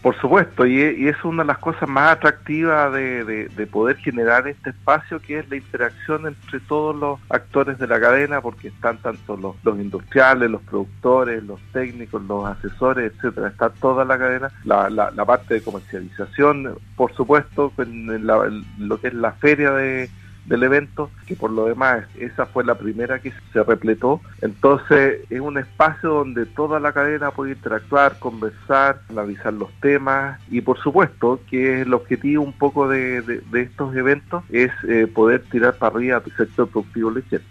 Por supuesto, y es una de las cosas más atractivas de poder generar este espacio, que es la interacción entre todos los actores de la cadena, porque están tanto los industriales, los productores, los técnicos, los asesores, etcétera. Está toda la cadena, la parte de comercialización, por supuesto, en lo que es la feria del evento, que por lo demás esa fue la primera que se repletó. Entonces es un espacio donde toda la cadena puede interactuar, conversar, analizar los temas, y por supuesto que el objetivo un poco de estos eventos es poder tirar para arriba el sector productivo lechero.